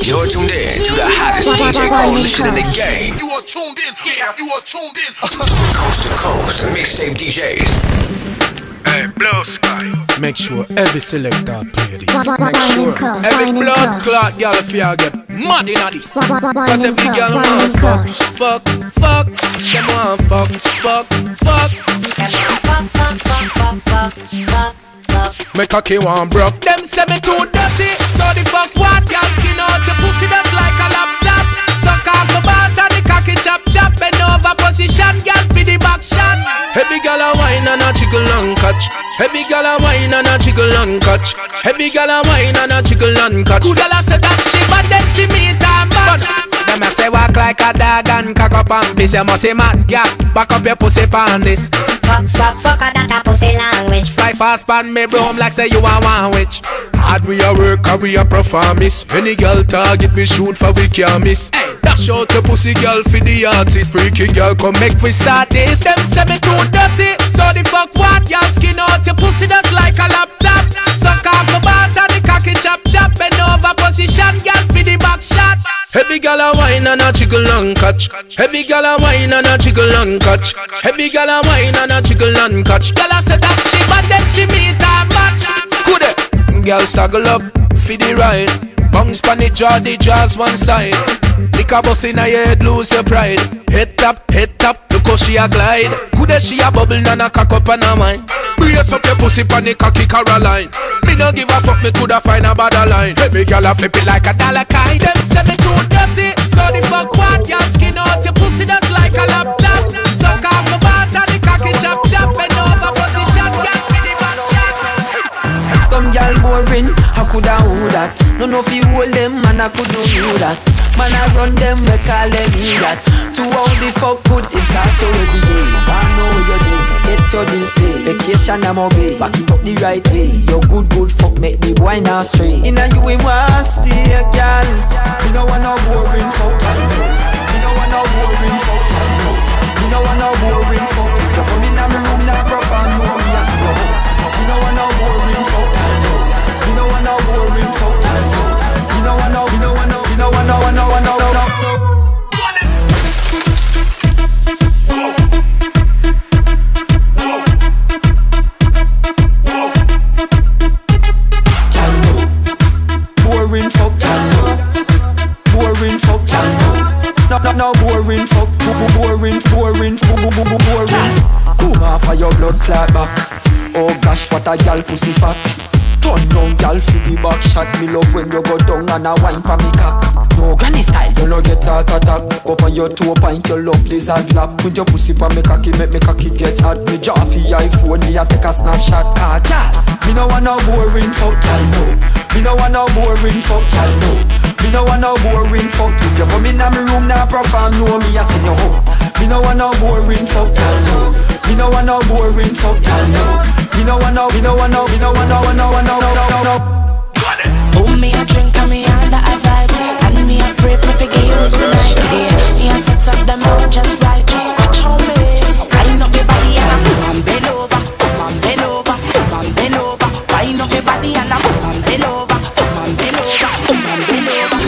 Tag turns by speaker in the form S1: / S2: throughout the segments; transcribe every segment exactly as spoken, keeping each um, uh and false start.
S1: You're tuned in to the hottest D J coalition in the game.
S2: You are tuned in, yeah, you are tuned in.
S1: Coast to coast, mixtape D Js.
S2: Hey, Blue Sky.
S3: Make sure every selector play this.
S4: Make sure
S3: every blood clot girl if you get mad in this. Cause every girl want fuck, fuck, fuck. Them want fuck, fuck, fuck.
S5: Fuck, fuck, fuck, fuck, fuck, fuck, fuck.
S3: Make a key one broke. Them say me too dirty. So the fuck what? Y'all skin out your pussy that's like a laptop. Suck off the balls and the cocky chop chop. Bend over position, girl for the back shot. Heavy gal a wine and a jiggle and catch. Heavy gal a wine and a jiggle and catch. Heavy gal a wine and a jiggle and catch. Good gal a say that she but then she meet a match. Them a say walk like a dog and cock up and piss. You must say mad gal, back up your pussy pan this.
S5: Fuck, fuck, fuck a that a pussy language.
S3: Fly fast pan me broom like say you a one witch. Hard we a work and we a performance. Any girl target we shoot for we can't miss. Hey, dash out your pussy girl for the artist. Freaky girl come make we start this. Them say me too dirty. So the fuck what? Y'all skin out your pussy that's like a laptop. Suck off the balls and the cocky chop chop. Bend over position girl for the back shot. Heavy gal a wine and a jiggle and catch. Heavy gal a wine and a jiggle and catch. Heavy gal a wine and a jiggle and catch. Gal a say that she but then she meet a match. Could it? Girl saggle up for the ride. Bounce pan the jaw, the jaws one side. Lick a bus in a head, lose your pride. Head tap, head tap, look how she a glide. Could she a bubble and a cock up on her mind. Brace up your pussy pan the cocky Caroline. Me no give a fuck, me coulda find a better line. Every girl a flip it like a dollar kite. Them say me too dirty, so the fuck what? Y'all skin out your pussy that's like a laptop. Suck off the balls and the cocky chop chop. Bend over position, girl for the back shot.
S6: Some y'all boring, I coulda who that. No know if you hold them, man I could do that. Man I run them, we call them me that. To all the fuck good, it's not your every day. I know what you're doing, get your bill stay. Vacation I'm obey, back it up the right way. Your good good fuck make the boy now straight. Inna you we want stay, girl. Me no want no boring fuck, me no want no boring fuck, me no want no boring fuck. If you come inna me room, now perform, no me a see no. Me no want no boring fuck, me no want no boring fuck. Me no want no, me no want no, me no want no, no, no, no, no, no. Boring fuck, boring fuck, no, no, no, boring fuck, boring, boring, boring. Come off of your blood clot back. Oh gosh, what a gal pussy fat. Turn down gal for the back shot. Me love when you go down and a wine pa me cock. No granny style, you no get heart attack. Go on your toe pint, your love lizard lap. Put your pussy pa me cocky, make me cocky get hot. Me jaw for your iPhone, me a take a snapshot. Ah, gal, me no want no boring fuck, gal no. Me no want no boring fuck, gal no. Me no want no boring fuck. If you come in a me room, now perform, no me a send you home. Me no want no boring fuck, gal no. Me no want no boring fuck, gal no. Me no want no, me no want no, me no want no, no, no, no, no, no, no.
S7: Oh, me a drink and me under a vibe. And me a pray for forget you tonight. Yeah, me a set up the mood just right. Just watch how me wind up me body and I boom and bend over, boom and bend over, boom and bend over. Wind up me body and I boom and bend over, boom and bend over, boom and bend over.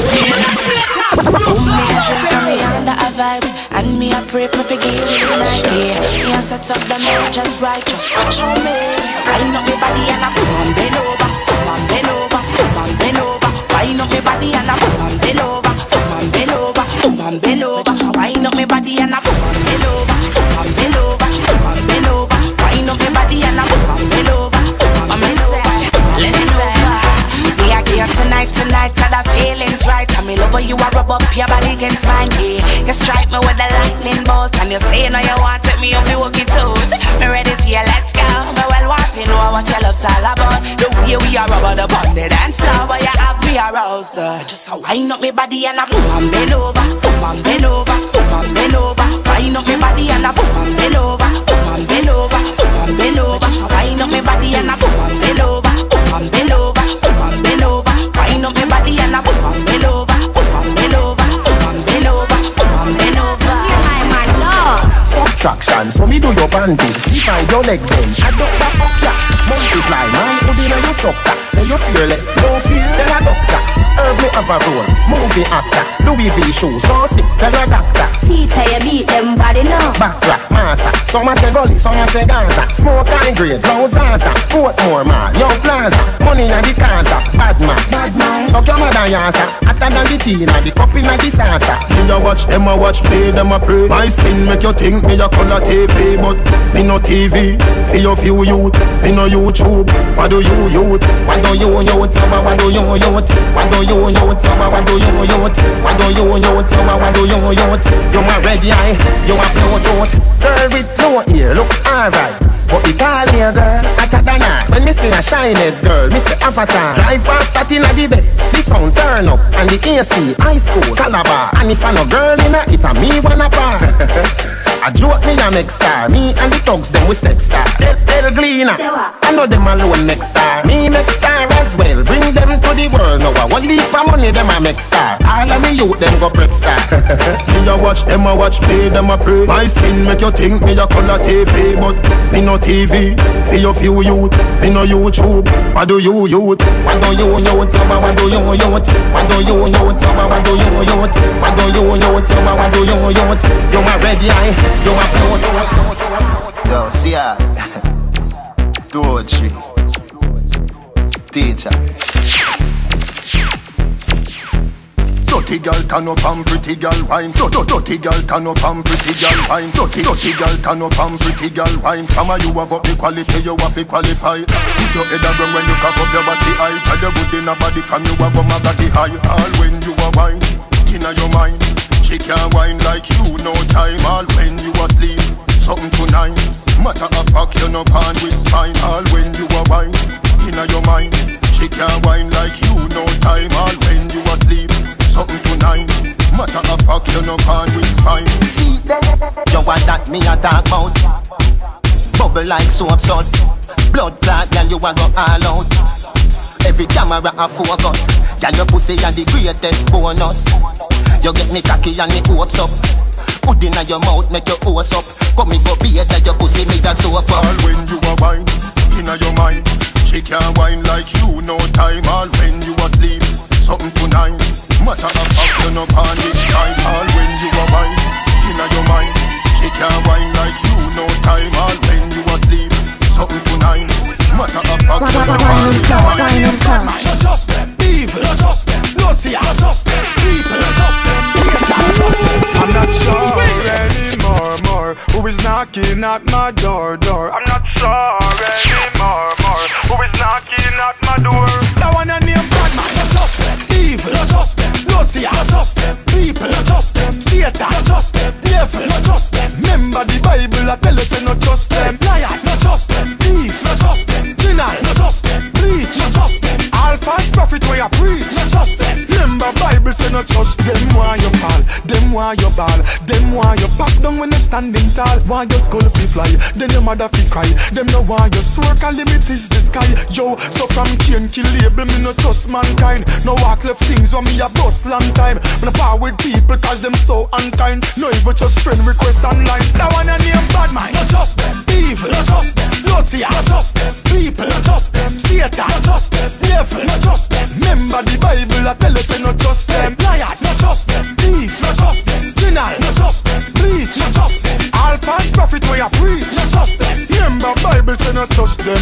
S7: Oh, me a drink and me under a vibes. And me a pray for forget you tonight. Yeah, me a set up the mood just right. Just watch how me wind up me body and I boom and bend over, boom and bend over, boom and bend over. Wind up me body and I boom and bend over, boom and bend over, boom and bend over. Just wind up me body and I boom and bend over, boom and bend over, boom and bend over. Wind up me body and I boom and bend over, boom and bend over. Listen, we are here tonight, tonight, 'cause the feeling's right. And me love how you a rub up your body against mine, yeah. You strike me with the lightning bolt, and you say now you want take me up the walkie toes. Me ready for you, let's go. Me well want to know what your love's all about. The way we are rubber the bond, the dance floor, where you have me aroused. Uh, just a wind up me body and a boom and bend over, boom and bend over, boom and bend over. Wind up me body and a boom and bend over, boom and bend over, boom and bend over. Just a wind up me body and a boom and bend over, boom and bend over, boom and bend over. Wind up me body and a boom and bend over, boom and bend over, boom and bend over, boom and bend over.
S8: Subtraction, so me do your panties. Divide your legs then, adopt the fuck ya. Multiply, man, put in your structure. Say you're fearless, no fear, tell a doctor. Herb me have a role, movie actor. Louis V shoes, so sick, tell a doctor.
S5: Teacher, you beat them body now.
S8: Backtrack, massa. Some a say gully, some a say Gaza. Smoke high grade, low Zaza. Portmore man, young plaza. Money in the Gaza, bad man.
S5: Bad man.
S8: So come on, Yaza. Hotter than the tea, na the cup in the salsa. Me a watch, them a watch, play, them a pray. My skin make you think me a color T V, but me no T V. For your few youth, me no YouTube. What do you youth? What do you youth? What do you youth? What do you youth? What do you youth? What do you youth? What do you youth? You a red eye, you a blue tooth. Girl with no ear, look alright. But the tall hair girl, hotter than her. When me see a shiny girl, me say avatar. Drive past that inna the beds, the sound turn up, and the A C, high school, Calabar. And if I no girl inna it, a me wanna par. I joke me a make star. Me and the thugs them we step star. El, El Gleaner, I know them alone make star. Me make star as well. Bring them to the world now. I want leap of money them a make star. All of me youth them go prep star. Me a watch them a watch play them a pray. My skin make you think me a color T V, but me no T V. For your few youth, me no YouTube. What do you youth? What do you youth? What do you youth? What do you youth? What do you youth? What do you youth? What do you youth? You a red eye. You a blue tooth.
S4: Yo, see ya. Poetry. Teacher.
S9: Dirty girl turn up and pretty girl wine. Dirty girl turn up and pretty girl wine. Dirty girl turn up and pretty girl wine. From a you have up the quality, you have to qualify. Put your head around when you cock up your body high. Tell your good in a body from you have my body high. All when you are wine, inna your mind. She can't wine like you, no time. All when you asleep, something tonight. Matter of fact, you no pan with spine. All when you are wine, inna your mind. She can't wine like you, no time. All when you asleep, something tonight. Matter of fact, you no pan with spine.
S8: See, you want that me a talk about? Bubble like soap salt. Blood clot, girl, you a go all out. Every camera a focus. Girl, your pussy a the greatest bonus. You get me cocky and me hopes up. Put inna your mouth, make your hose up. Come me go beard that your pussy me da soap up.
S9: All when you are wine, inna your mind. She can't wine like you, no time. All when you asleep, something tonight. Matter of fact, you no pan this time. All when you are wine, inna your mind. She can't wine like you, no time. All when you asleep, something tonight. Matter of fact, you no pan this time.
S3: Not just them, evil, not just them, naughty, not just them, people, not just them, I'm not sure anymore, more, who is knocking at my door, door. I'm not sure anymore, more, who is knocking at my door. That one I name bad man, not just them, evil, not just them, naughty, not just them, people, not just them, Satan, not just them, devil, not just them. Remember the Bible, I tell us not just them, liar, not just them, thief, not just them, sinner, not just them, bleach, not just them, all false prophet where I preach, not just them. Remember Bible say not just them, why you fall, them why you ball, them why you back down when you standing tall, why your skull fi fly, then your mother fi cry, them know why you swear can limit is the sky. Yo, so from chain kill label me no trust mankind, no walk left things when me a bust long time. Me no power with people cause them so unkind, no even just friend request online. That one a name bad man, not just them, evil, not just them, naughty, not just them, people, not just them, Satan, not just them, devil, not just them. Remember the Bible I tell us say not just them, liar, not just them, thief, not just them, sinner, not just them, bleach, not just them, all false prophet where I preach, not just them. Remember Bible say not just them.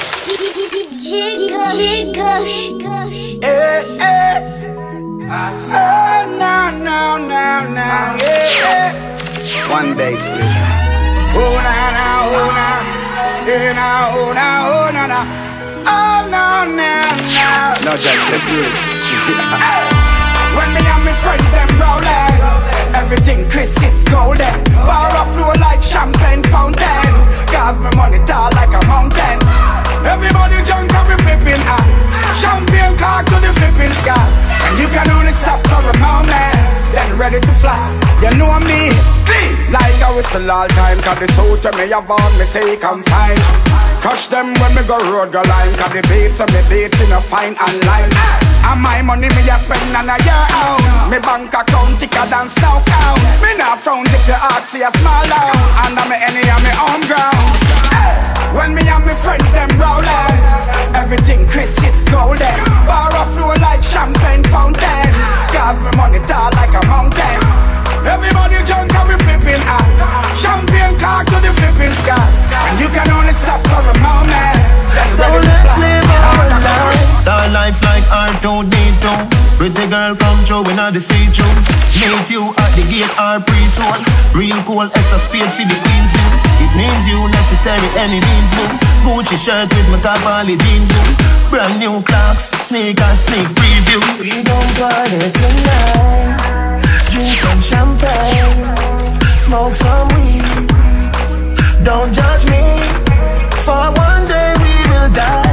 S10: Eh, eh. Oh, no, no, no, no. Yeah.
S4: One bass, please.
S10: Oh, na, na, oh, na. Eh, na, oh, na, oh, na, na. Oh, no, no, no.
S4: No, Jack, let's do it.
S10: When me and me friends them rolling, everything Chris is golden. Bar of flow like champagne fountain. Cause my money tall like a mountain. Everybody jump and be flipping ah. Champagne cock to the flipping sky. And you can only stop for a moment, then ready to fly. You know me, clean like I whistle all time. Cause the suit to me have on me say come fine. Crush them when me go road go line. Cause the beats and me beats in a fine and line. And my money me a spend on a year out. Me bank account thicker than snow count. Me not frown if your heart see a small out. And I'm me any on me home ground. When me and my friends them rolling, everything Chris it's golden. Bar of flow like champagne fountain. Cause my money tall like a mountain. Everybody jump and we flipping out. Champagne cock to the flipping sky. And you can only stop for a moment.
S8: So let's live our life. Star life like R two D two. Pretty girl come through in all the see-through. Meet you at the gate or pre-sold. Real cool as a spade for the Queen's view. It means you necessary any means do. Gucci shirt with my Cavalli jeans do. Brand new clocks, sneakers, sneak preview. We gon' party tonight. Drink some champagne, smoke some weed. Don't judge me, for one day we will die.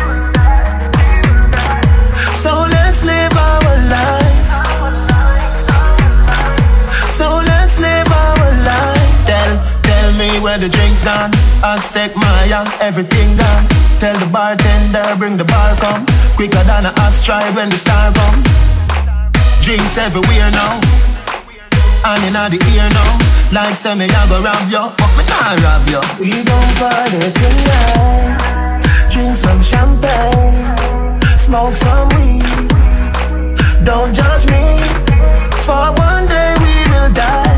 S8: So let's live our lives. So let's live our lives. Tell, tell me where the drinks done. Aztec, Maya, everything done. Tell the bartender bring the bar come. Quicker than a ashtray when the star come. Drinks everywhere now. And in the ear now. Like say me I go rob you, but me not rob you. We gon' party tonight. Drink some champagne, smoke some weed. Don't judge me, for one day we will die.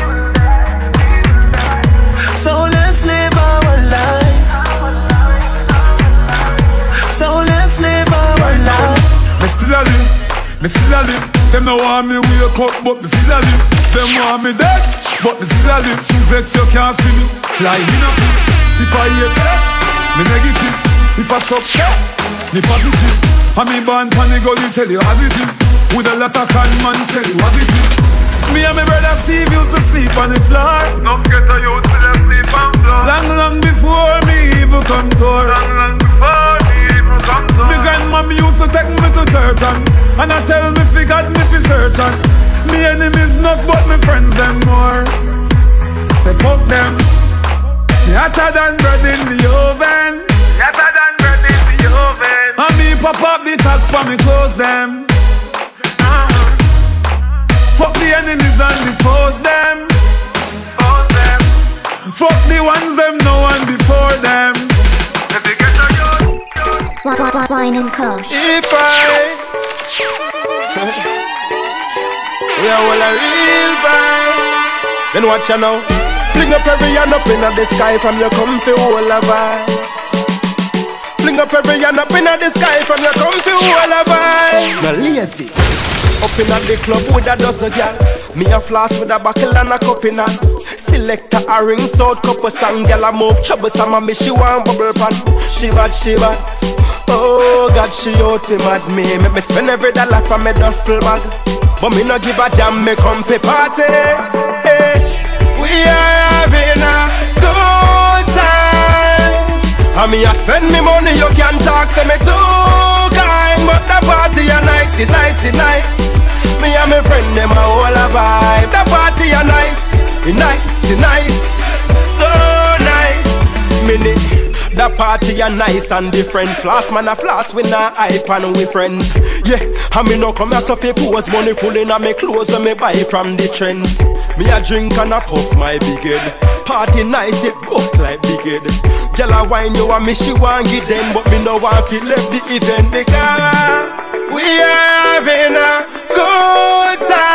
S8: So let's live our lives. So let's live our lives.
S11: Me still a live, me still a live. Them no want me wake up, but me still a live. Them want me dead, but me still a live. You vex you can't see me, like me no fit. If I hate less, me negative. If I success, me positive. And me born pan the gully tell you as it is. With a lot of con man tell you as it is. Me and my brother Steve used to sleep on the floor.
S2: No get a youth to them sleep on floor.
S11: Long, long before me even come to her.
S2: Long, long before me even come to her.
S11: The grandmama used to take me to church and And I tell me fi God me fi search and me enemies enough but me friends them more. Say fuck them. Me hotter than bread in the oven.
S2: Hotter than bread in the oven.
S11: And me pop up the tag for me close them. Fuck the enemies and the foes them.
S2: Foes them.
S11: Fuck the ones them no one before them.
S2: If you get a youth,
S5: Wine and Kush.
S8: If I we are all a real vibe. Then watch you now. Fling up every hand up in the sky from your comfy all the vibes. Fling up every hand up in the sky from your comfy all the vibes. Now lazy. Up in the club with a dozen girl. Me a floss with a buckle and a cup in hand. Selector a ring sound cup of song. Girl a move troublesome and me she want bubble pan. She bad, she bad. Oh God, she out to mad me. Make me spend every dollar from me duffel bag. But me no give a damn, me come to party. Hey, we are having a good time. And me a spend me money, you can talk, say me too kind. But the party a nice, it nice, it nice. Me and my friend, them a whole a vibe. The party a nice, it nice, it nice. So nice. Minute. The party a nice and different. Floss man a floss, we not hype and we friends. Yeah, and me no come here so fi pose. Money full in a me clothes and me buy from the trends. Me a drink and a puff my big head. Party nice, it look like big head. Girl a wine you and me she want give them. But me no want fi left the event because we are having a good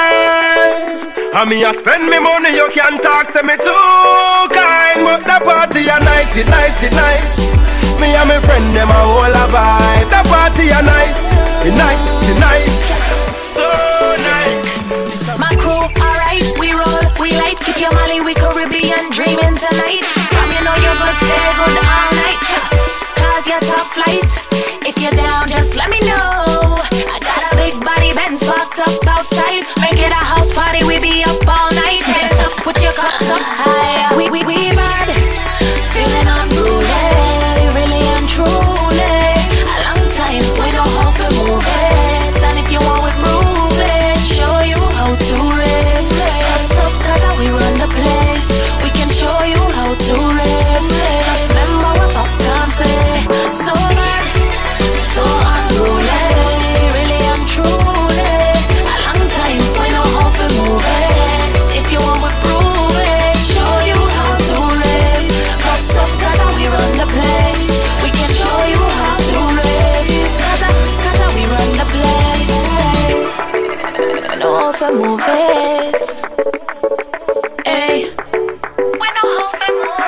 S8: time. And me a spend me money, you can talk to me too kind. But the party a nice, it nice, it nice. Me and my friend, them a whole a vibe. The party a nice, it nice, it nice. So nice.
S7: My crew, alright, we roll, we light. Keep your Mali, we Caribbean dreaming tonight. From you know you're good, stay good all night. Cause you're top flight. If you're down, just let me know. I got a big body Benz parked up outside. Make it a house party, we be up all night. Head up, put your cups up high. We, we, we bad, feeling unruly. Really and truly. A long time, we don't hope we move it. And if you want we prove it, show you how to rip. Cups up, cause how we run the place. We can show you how to rip. Just remember what Popcorn say. So bad, so unruly. Really and truly. A long time, we how to move it. Hey, we know how to move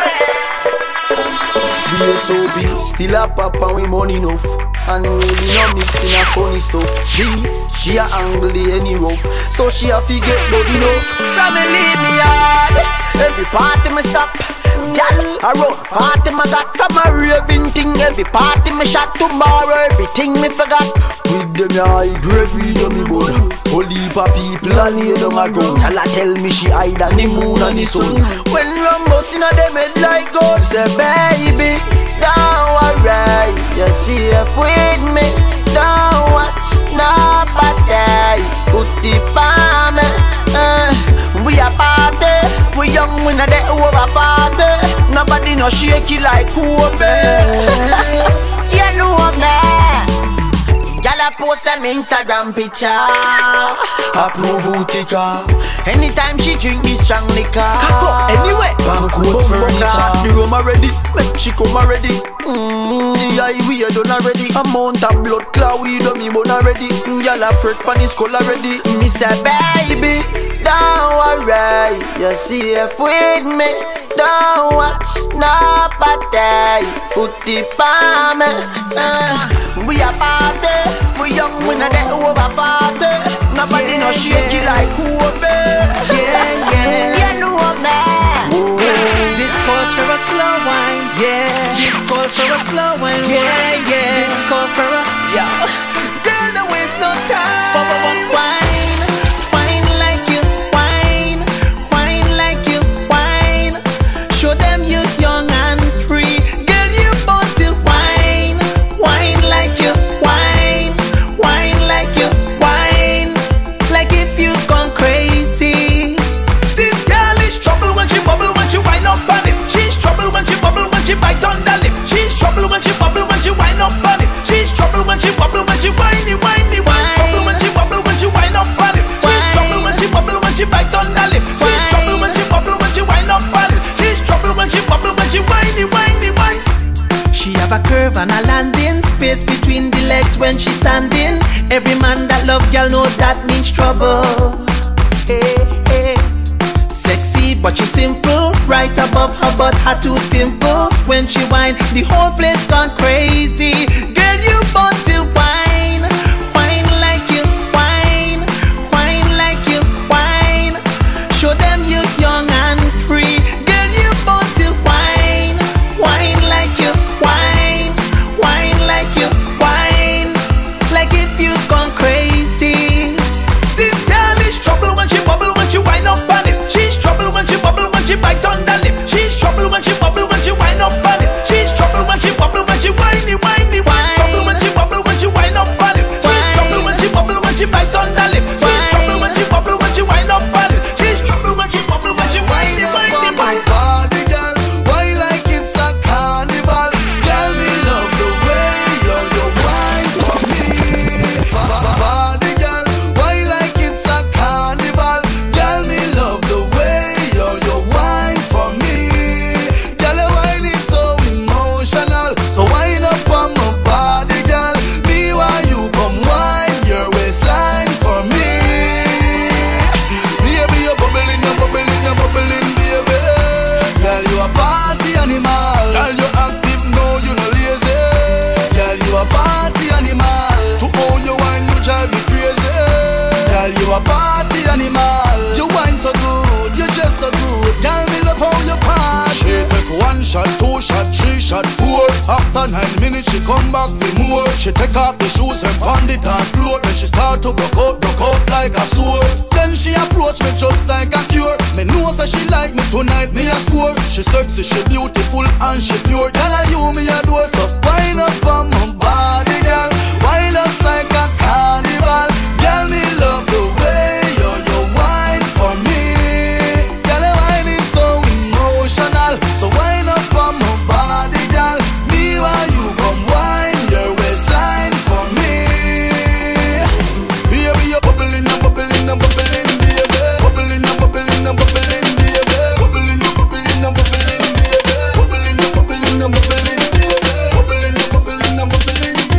S7: it.
S12: B S O B, still a pop and we money enough. And really no mixing a funny stuff. She, she a angle the any rope. So she a fi get blood enough. From me leave me hard. Every party me stop. Girl, I run party me got. From a raving thing. Every party me shot tomorrow. Everything me forgot. With them high grade video me bud. Whole heap of people a lay down a ground. Girl a tell me she hide on the moon and the sun. When Rambus inna them head like God. Say baby, don't worry, you see if with me. Don't watch nobody. Put the palm uh, we a party. We young, we not there over party. Nobody no shaky like Kobe. You know me. Y'all post them Instagram picture. Approve who take her. Anytime she drink this strong liquor. Cock anyway. Banquets furniture. The room already. Make she come already. Mmm. The eye we are done already. Amount of blood clot we done me bone already. Y'all a fret pan his skull already. Me say baby, don't worry. You see if with me. Don't watch nobody. Put the palm uh, we a party. We young, we not there over party. Nobody yeah, no shaky yeah. like Kobe.
S13: Yeah, yeah.
S12: You know me.
S13: Oh. This calls for a slow wine. Yeah. This calls for a slow wine. Yeah, yeah. This calls for a yeah. Girl, don't waste no time. Wine, wine like you, wine, wine like you, wine. Show them you young and free. Girl, you born to wine, wine like you, wine, wine like you, wine. Like if you gone crazy. This girl is trouble when she bubble, when she wind up on it. She's trouble when she bubble, when she bite on the lip. She's trouble when she bubble, when she wind up on it. She's trouble when she bubble, when she whiny, whiny, whiny. Trouble when she bubble, when she wind up on it. She's trouble when she bubble, when she bite on the lip. She's trouble when she bubble, when she wind up on it. She's trouble when she bubble, when she whiny, whiny, whiny. She have a curve and a landing space between the legs when she standing. Every man that love girl knows that means trouble. Hey, hey. Sexy but she simple. Right above her butt, her two dimples. When she whine, the whole place gone crazy. Girl, you born to whine, whine like you, whine, whine like you, whine. Show them you young and free. Girl, you born to whine, whine like you, whine, whine like you, whine. Like if you gone crazy. This girl is trouble when she bubble, when she wind up on it. She's trouble when she bubble, when she bite on the lip. She's trouble when she bubble, when she wind up on it. She's trouble when she bubble, when she whiny, whiny, whiny. Trouble when she bubble, when she wind up on it. She's trouble when she bubble, when she bite on the lip. She's trouble when she bubble, when she wind up on it. She's trouble when she bubble, when she whiny, whiny, whiny.
S14: Party girl, why like it's a carnival? Girl, me love the way you you wine for me. Party girl, why like it's a carnival? Girl, me love the way you you wine for me. Girl, your wine is so emotional, so wind up on my body, girl. Me while you come wine your waistline for me. Baby, you're bubbling, you're bubbling, you're bubbling, baby. Girl, you a party animal. Girl, you active, no, you no lazy. Girl, you a party animal. To own your wine, you drive me crazy. Girl, you a party animal. You wine so good, you just so good. Girl, me love how you party. She take one shot, two shot, three shot, four. After nine minutes, she come back for more. She take off the shoes and pound it on floor. Then she start to broke out, broke out like a sword. Then she approach me just like a cure. Me know that she like me tonight, me a score. She sexy, she beautiful and she pure. Tell her you me adore, so wind up on my body, girl. Wind us like a carnival. Girl, me love the way you you wine for me. Girl, your wine is so emotional, so wind up on my body, girl. Me while you come wine your waistline for me. Baby, you're bubbling, and bubbling, and bubbling, baby. Bubbling, and bubbling, and bubbling, baby. Bubbling, and bubbling, and bubbling, baby. Bubbling, and bubbling, and bubbling, baby. Bubbling, and bubbling, and bubbling, baby.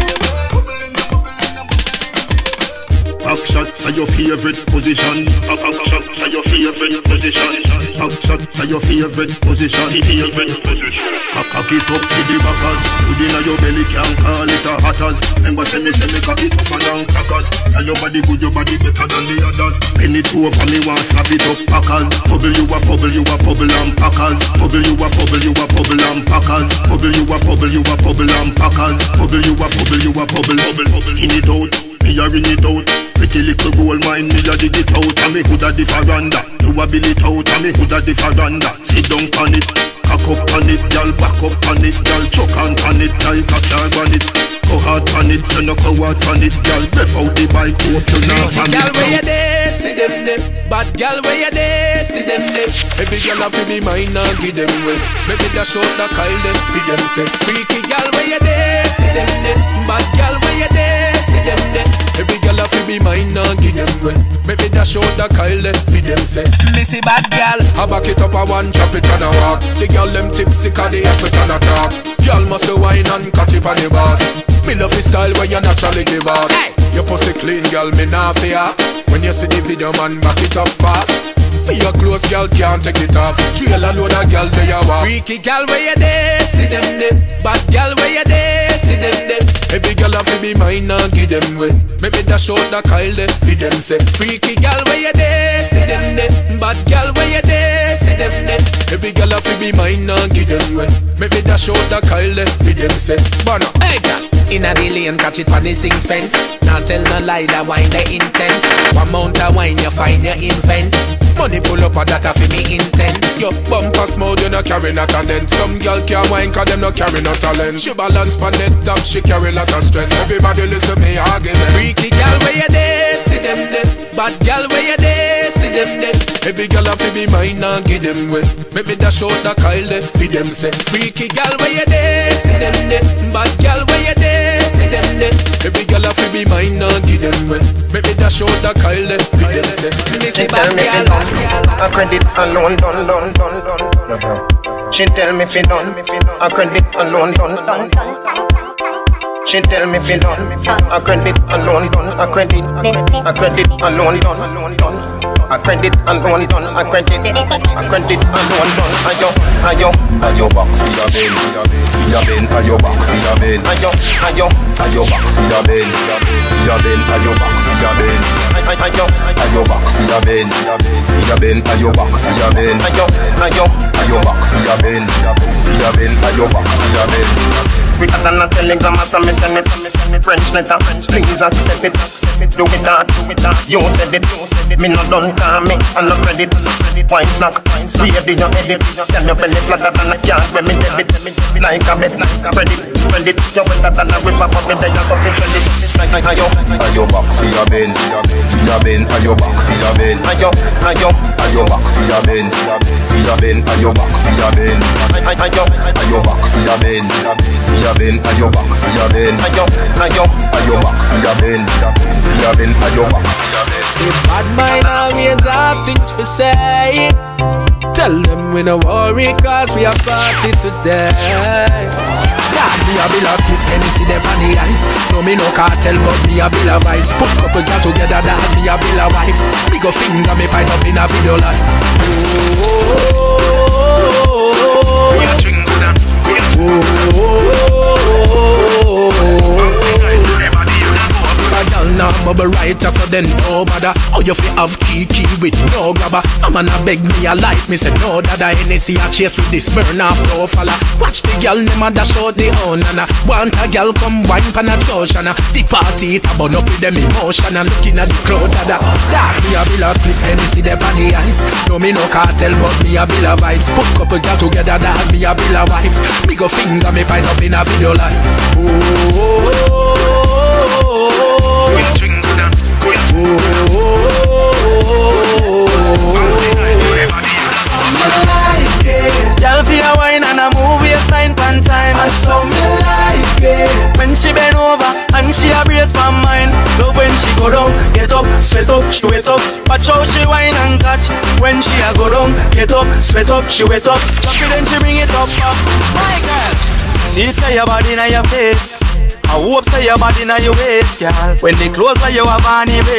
S8: position. Back shot to your favorite position. Back shot to your favorite position. Favorite position. Cock it up to the backers. Within your belly can't call it a hatters. Remember say me say me cock it tougher than crackers. Tell your body good, your body better than the others. Penny it over me, want slap it up, packers. Bubble you a bubble, you a bubble and packers. Bubble you a bubble, you a bubble and packers. Bubble you a bubble, you a bubble and packers. Bubble you a bubble, you a bubble, bubble. Skin it out, me a ring it out. Pretty little gold mine, me a dig it out. And me hood a the veranda. You a bill it out, and me hood a the veranda. Sit down on it, cock up on it, girl back up on it, girl choke on on it, girl cock your on it. Go hard on it, you no go hard on it, girl. Breath out the bike, hope you not on it.
S3: Girl where you there, see them there. Bad girl where you there, see them there. Every girl a fi be mine and give them way. Maybe that short that call them, fi them say. Freaky girl where you there, see them there. Bad girl where you there, see them there. Every girl a fi be mine and give them way. Maybe that short that call them, fi them say. Missy bad girl, I back it up a one, chop it and a walk. The girl them tipsy 'cause they up it and a talk. Girl must wine and catch it on the bars. Me love the style when you naturally give out. Hey. Your pussy clean, girl, me nah fear. When you see the video, man, back it up fast. For your clothes, girl, can't take it off. Trail a load of girl, they a walk. Freaky girl, where you there? See them there. Bad girl, where you there? See them there. Every girl have to be mine and give them way. Maybe that short that Kyle there, for them say. Freaky girl, where you there? See them there. Bad girl, where you there? See them there. Every girl have to be mine and give them way. Maybe that short that Kyle there, for them say. Bono, hey girl. Inna the lane, catch it on the sing fence. Now tell no lie, that wine the intense. One mount of wine, you find your invent. Money pull up a data for me intent. Yo, bumper smooth, you no carry no talent. Some girl can't wine 'cause them no carry no talent. She balance pan it top, she carry lot of strength. Everybody listen me argument. Freaky girl where you there, see them there. Bad girl where you there, see them there. Every girl have to be mine and give them way. Maybe that short that Kyle there, for them say. Freaky girl where you there, see them there. Bad girl where you there, see them there. Every girl have to be mine and give them way. Maybe that short that Kyle there, for them say. Missy bad girl.
S8: A credit alone, done, done, done, done. Uh-huh. She tell me fi done. A credit alone, done, done. She tell me fi done. A credit alone, done. A credit, a credit alone, done, done. A credit alone, done. A credit, a credit alone, done. Ayo, ayo, ayo back for your ben, for your ben, ayo back for your ben. Ayo, ayo, ayo back for your ben, for your ben, ayo back for your ben. Ayo, ayo back for your ben, for your ben, ayo back for your ben. Ayo, ayo, ayo back for your ben, for your ben, ayo back for your ben. Quicker than a telegram, as I send it, French letter. Please accept it, do it hard, do it hard. You said it, me not done, call me, and no credit. Wine snack, baby, your edit. Tell your belly flatter than a cat when me debit. Like a bed, spread it, spread it. You're wetter than a river, but me there, you're something credit. Ayo, ayo back for your ben, for your ben, ayo back for your ben. Ayo, ayo, ayo back for your ben, for your ben, ayo back for your ben. Ayo, ayo back for your ben, for your ben, ayo back for your ben. Ayo, ayo, ayo back for your ben, for your ben, ayo back for your ben.
S3: The bad mind always have things for say. Tell them we no worry 'cause we are party today. God, me a bill of stiff Hennessy them on the ice. No me no cartel but me a bill of vibes. Put couple girl together that me a bill of wife. Me go finger me pipe up in a video like. Oh, oh, oh, a girl now bubble right so then no matter. Oh you fi have kiki with no grabber. I'm gonna beg me a light. Me say no dada Hennessy a chase with this Smirnoff no fella. Watch the girl them a dash out the own and want a girl come wine pan a touch and the party it a burn up with them emotion and looking at the crowd dada. Dark me a bill of spliff Hennessy them on the ice. No me no cartel but me a bill of vibes. Put couple girl together that me a bill of wife. Me go finger me pint up in a video like. Oh, oh, oh, oh, oh.
S13: Y'all feel a wine and a move waistline pan time. And so me like it when she bend over and she a brace for mine. Love when she go down, get up, sweat up, she wet up. Watch how she wine and catch. When she a go down, get up, sweat up, she wet up. Confident she bring it up, up. My girl, see it say your body in your face. I hope say your body in your waist, girl. When they close like you have on your waist.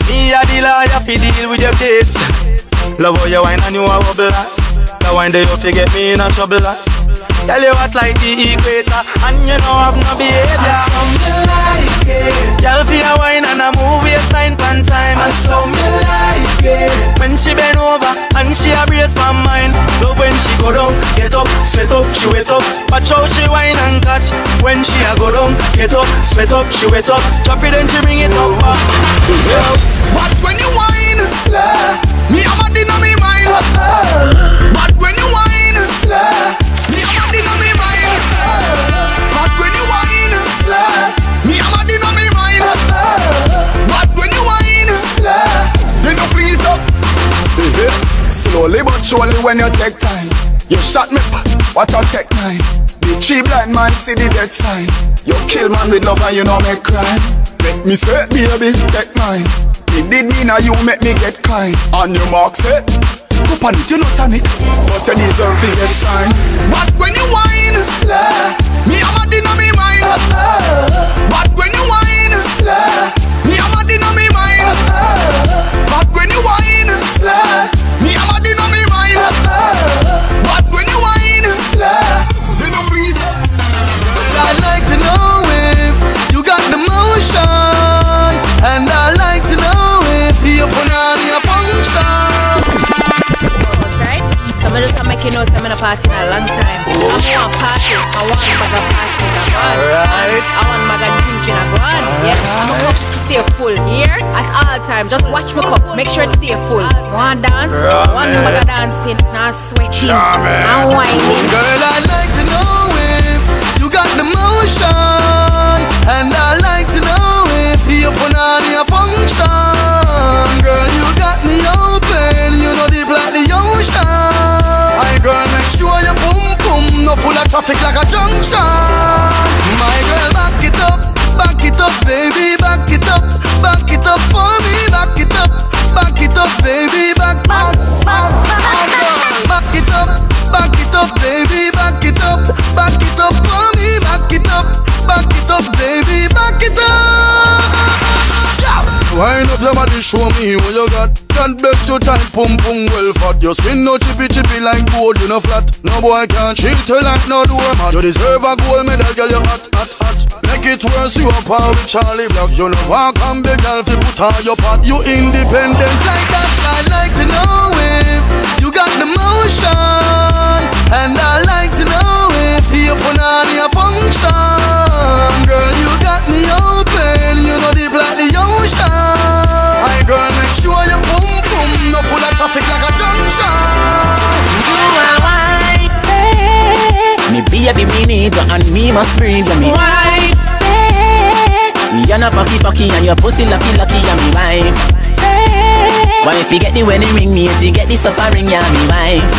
S15: Me a the lawyer fi deal with your case. Love how you wine and you a wobble. The wine they up to get me in a trouble. Tell you what like the equator, and you know have no behavior. I saw me like it. Y'all feel a wine and a move waistline pan time. I saw me like it. When she bend over and she a brace my mind. Love when she go down, get up, sweat up, she wet up. Watch how she wine and catch. When she a go down, get up, sweat up, she wet up. Drop it and she bring it up back.
S10: But when you wine slow, me I'm a din on me mind. But when you wine slow, me I'm a din on me mind. But when you wine slow, me I'm a din on me mind. But when you wine slow, you know fling it up. Slowly but surely when you take time, you shot me, what I take nine. The three blind man see the dead sign. You kill man with love and you know make crime. Make me say baby take mine. It did me now you make me get kind. On your mark say up on it, you not on it, but you deserve to get signed. But when you wine slow, me I'm a din on me mind. But when you wine slow, me I'm a din on me mind. But when you wine slow, me I'm a din on me mind. But when you wine slow, you know fling it up.
S14: I'd like to know if you got the motion, and I'd like to know if you put on your function.
S16: Some of just make you know I'm in a party in a long time. I want party, I want maga party in a one. Right. I want maga drink in a one. Yeah, I'm a cup to stay full here at all time. Just watch my cup, make sure it stay full. One dance, right. One maga dancing, now sweating, and whining.
S14: Girl, I'd like to know if you got the motion, and I'd like to know if you put on your function. Girl, you got me open, you know deep like the ocean. Girl, make sure you boom boom, no full of traffic like a junction. My girl, back it up, back it up, baby, back it up, back it up for me, back it up, back it up, baby, back, back, back, back, back it up, back it up, baby, back it up, back it up for me, back it up, back it up, baby, back it up.
S8: Wind up your body, show me what you got. Can't bet your time, pum pum well fat. Your skin no chippy chippy like gold, you no flat. No boy can cheat you like no doormat. You deserve a gold medal, girl, you hot, hot, hot. Make it worse, you up all with Charlie Black. You no walk and beg, girl, fi put on your pot. You independent like that.
S14: I'd like to know if you got the motion, and I'd like to know if you put on your function. Girl, you got me open, you know deep like the ocean. My girl, make sure you boom boom, no full of traffic like a junction.
S7: You are white, me baby, me need you and me must breathe you, me white. You're not fucky fucky and your pussy lucky lucky, and me wife. Why if you get the wedding ring, me if you get the suffering, yeah, me wife.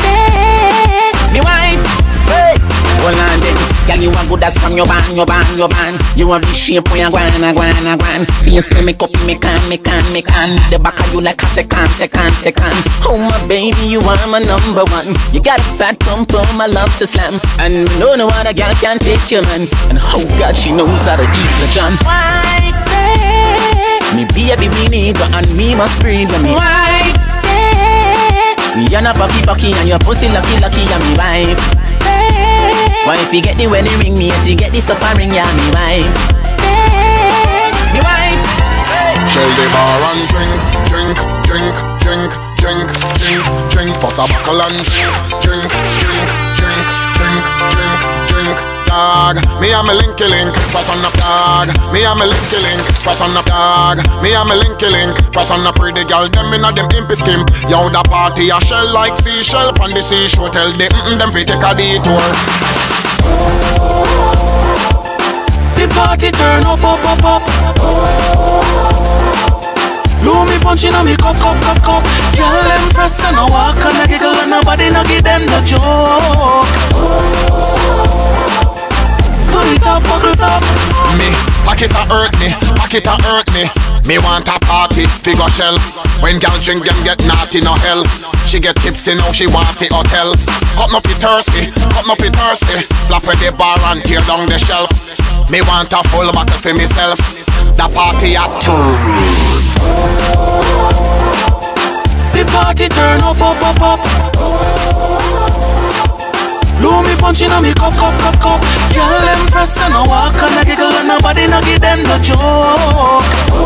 S7: Me wife, hey. Hold on then, girl, you are good as from your band, your band, your band. You have the shape when you guana, guana, guana. Face me, make up, me can, me can, me can. The back of you like a second, second, second. Oh my baby, you are my number one. You got a fat pump, I love to slam. And no, no other girl can take you, man. And oh God, she knows how to eat the John. White, me baby, me need you and me must breathe me. White, you're not fucky fucky and your pussy lucky lucky, and me wife. Why if you get the wedding ring, me if you get the suffering, yeah, me wife. Me wife.
S8: Shell the bar and drink, drink, drink, drink, drink, drink, drink. Bust a buckle and drink, drink, drink, drink, drink, drink, drink. Dog, me and me linky link, pass on the dog. Me and me linky link, pass on the dog. Me and me linky link, pass on the pretty girl. Them inna them impy skimp. Yo, the party a shell like seashell from the seashore. Tell them mm, them fi take a detour.
S14: The party turn up, up, up, up. Blow me punch inna me cup, cup, cup, cup. Girl them press and a walk and a giggle and nobody no give them no joke. Put it up, buckles up.
S8: Me, pocket a hurt me, pocket a hurt me. Me want a party, figure shell. When girl drink them get naughty, no hell. She get tipsy now, she want the hotel. Cut me fi thirsty, cut me fi thirsty. Slap at the bar and tear down the shelf. Me want a full bottle for myself. The party at two.
S13: The party turn up, up, up, up. Blow me punching on me cup, cup, cup, cup. Girl, them press and I walk and I giggle and nobody no give them no joke.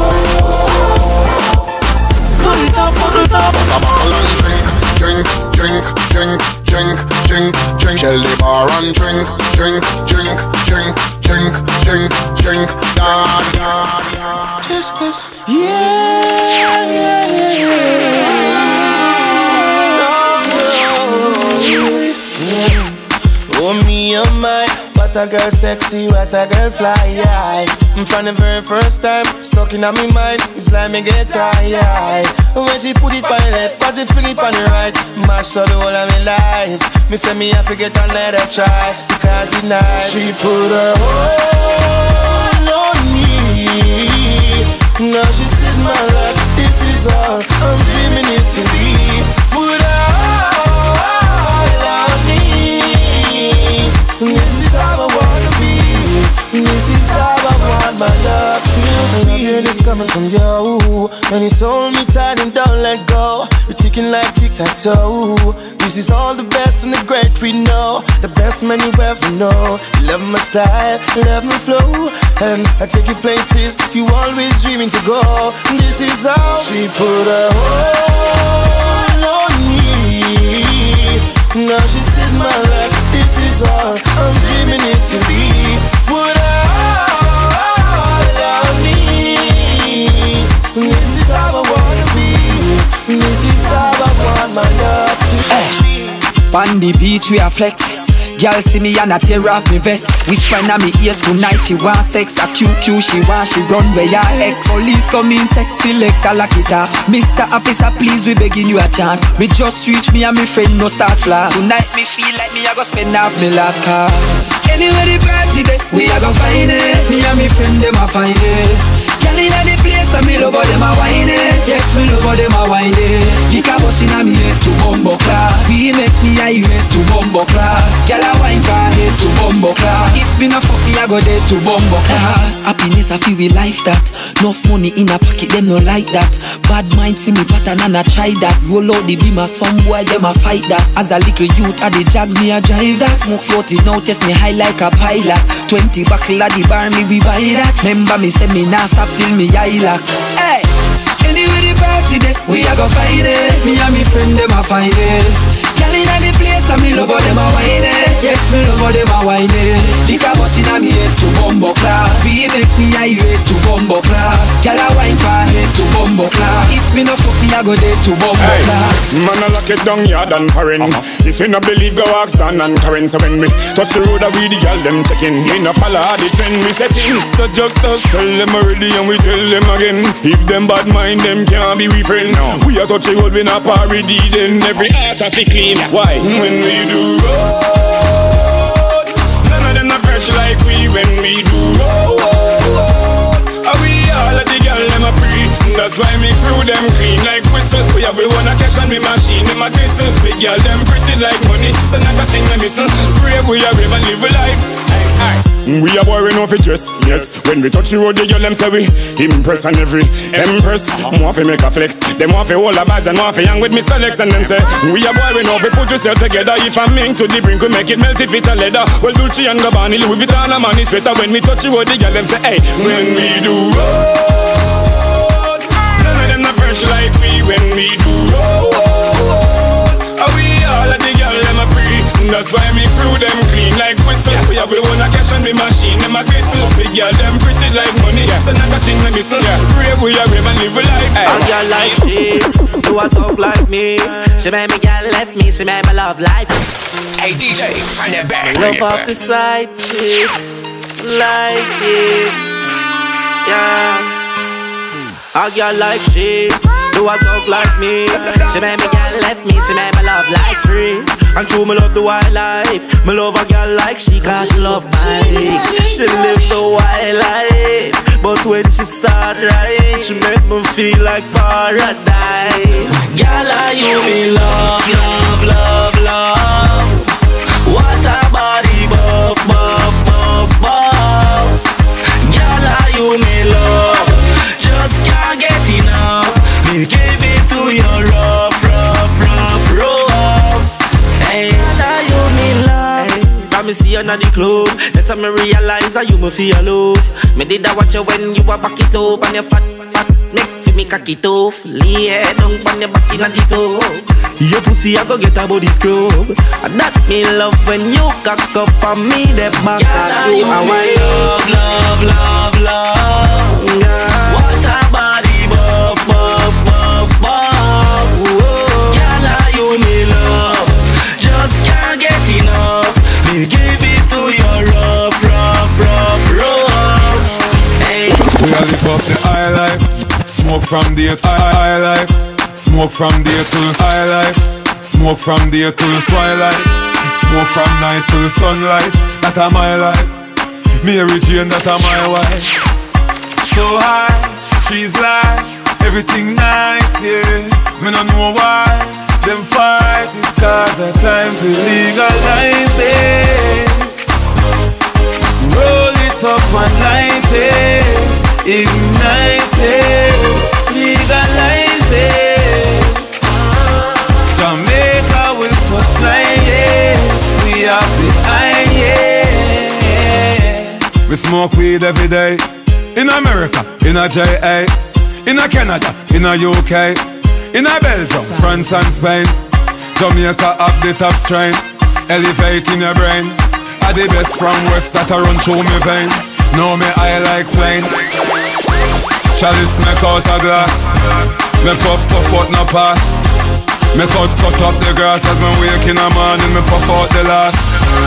S13: Put it up, buckles up.
S9: Drink, drink, drink, drink, drink, drink. Shell the bar and drink, drink, drink, drink, drink, drink, drink. Da, da, da. Just this.
S13: Yeah, yeah, yeah, yeah.
S15: Oh me, oh my, what a girl sexy, what a girl fly, yeah. From the very first time, stuck in my mind, it's like me get tired. When she put it on the left, but she fling it on the right, mash up the whole of my life. Me say me have to get another try, because it's nice. She put her all on me. Now she said my life, this is all I'm dreaming it to be. Put her all on me. This is how I wanna be. This is how I want my love to be. I hear this coming from you, and it's hold me tight and don't let go. We're ticking like tic-tac-toe. This is all the best and the great we know. The best man you ever know. You love my style, love my flow, and I take you places you always dreaming to go. This is how she put her hold on me. Now she said my life, this is all I'm dreaming it to be. Put her all on me. This is how I wanna be. This is how I want my love to be.
S6: On the beach we are flex. Girl see me and I tear off me vest. Whisper in me ears tonight she want sex. A Q Q she want, she run where your ex. Police come in, sex selector lock it off. Mister Officer please we begging you a chance. Me just reach me and me friend no start flash. Tonight me feel like me I go spend off me last card. Anywhere the party day, we a go find it. Me and me friend them a find it. Girl inna the place and me love how them a whine it. Yes me love how them a whine it. Kick a bus inna me head to bumbo class. We make me irate to bumbo class. Girl a wine can head to bumbo class. If me no fuck me I go dead to bumbo class. Happiness I feel we life that. Enough money in a pocket them no like that. Bad mind see me pattern and I try that. Roll out the beam of some boy them a fight that. As a little youth I the jag me a drive that. Smoke forty now test me high like a pilot. Twenty buckle at the bar me we buy that. Remember me say me nah stop till me eye lock. Hey, anyway the party day, we a go find it. Me and me friend them a find it. Girl inna the place and me love how them a whine it. Yes me love how them a whine it. Kick a bus inna me head to bumbo class. We make me irate to bumbo class. Girl a wine can head to bumbo class. If me no fuck me a go dead to bumbo
S11: hey,
S6: class.
S11: Man a lock it down yard and foreign. Uh-huh. If you no believe go ask Dan and Karen. So when me touch the road a we the girl them checking. We no follow the trend we setting. So just us tell them already and we tell them again. If them bad mind them can't be we friend. No. We a touch the road we not parody then. Every heart a fi clean. Why? When we do road, none of them are fresh like we when we do road. Are we all of the girl them a pre? That's why me crew them clean like whistle. We have we wanna cash and me machine them a whistle. Big girl them pretty like money, so not a thing them missing. Brave we are brave and live a life. Aye, aye. We are boring off a dress, yes. When we touch the road, the girl them say we impress and every empress. Want to make a flex, them want to hold a bags and want to young with Mister Lex and them say we are boring off, we put yourself together. If I'm mink to the brink, we make it melt if it a leather. Well, Dolce and Gabbana, Louis Vuitton, a man is better. When we touch the road, the girl them say, hey, when we do road, none of them not fresh like we when we do road. Are we all of the girl them a free? That's why me crew them clean like whistle. Yes. We have we wanna cash on me machine, them a whistle. Big girl them pretty like money, yes. So not a thing me missing. Yeah. Brave we are brave and live a life.
S13: A girl like she, do a talk like me. She made me girl left me, she made me love life.
S1: Hey D J, turn that back.
S13: Love off the side chick, like it, yeah. A girl like she, do a talk like me. She made me girl left me, she made me love life free. And true me love the wildlife. Me love a girl like she, cause she love bike. She live the wild life, but when she start right, she make me feel like paradise. Girl, are you me love, love, love, love. What a body, buff, buff, buff, buff. Girl, are you me love, just can't get enough. inna the club. That's how me realize that you me feel love. Me did a watch you when you a back it up and you fat, fat neck fi me cock it off. Lay head down pon your back inna the tub. Your pussy I go get a body scrub. And that me love when you cock up on me the back of you. I want love, love, love, love. Yeah. What a body buff, buff, buff, buff. Whoa. Girl, you me love, just can't get enough. Me give it to you rough, rough, rough, rough. Hey.
S11: We all live up the high life. Smoke from day to high life. Smoke from day to high life. Smoke from day to twilight. Smoke from night to sunlight. That a my life. Mary Jane, that a my wife. So high, she's like everything nice, yeah. Me no know why them fight it, cause the time to legalize it. Roll it up and light it. Ignite it, legalize it. Jamaica will supply it. We have the iron. We smoke weed every day. In America, in a J A, in a Canada, in a U K, in a Belgium, France and Spain. Jamaica up the top strain. Elevate in your brain. Are the best from West that a run through me vein. Know me I like plain. Chalice make out a glass. Me puff puff out no pass. Me cut cut up the grass. As me wake in the morning me puff out the last.